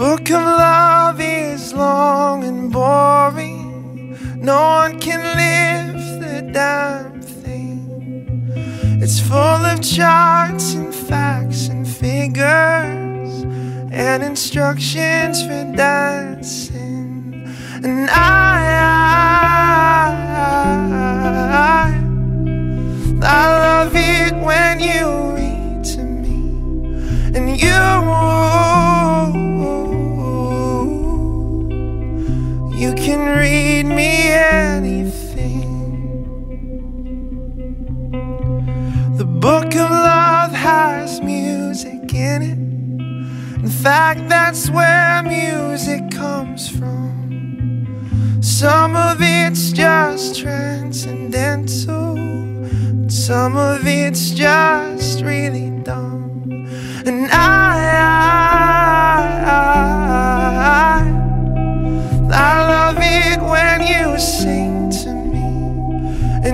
book of love is long and boring. No one can lift the damn thing. It's full of charts and facts and figures and instructions for dancing. And I love it when you read to me, and you can read me anything. The book of love has music in it. In fact, that's where music comes from. Some of it's just transcendental, some of it's just really dumb. And I love it when you sing to me, and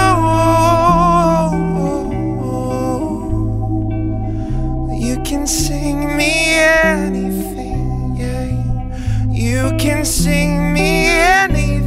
you can sing me anything, yeah. You can sing me anything.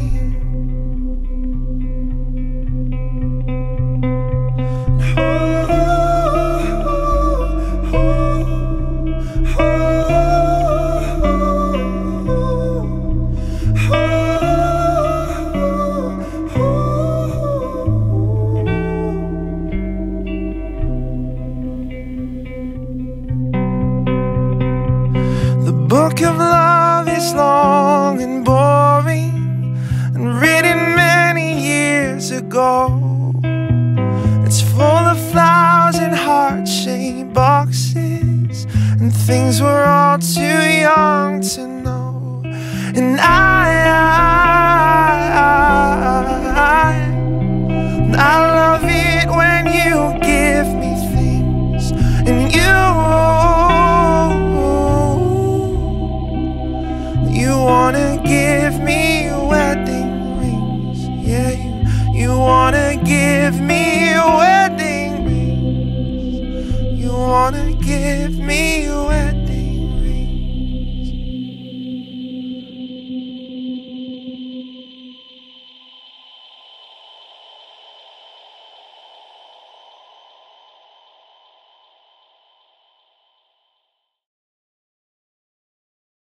The book of love is long and boring and written many years ago. It's full of flowers and heart-shaped boxes and things we're all too young to know. And I love it when you give me things, and you wanna give me wedding rings, yeah. You wanna give me wedding rings. You wanna give me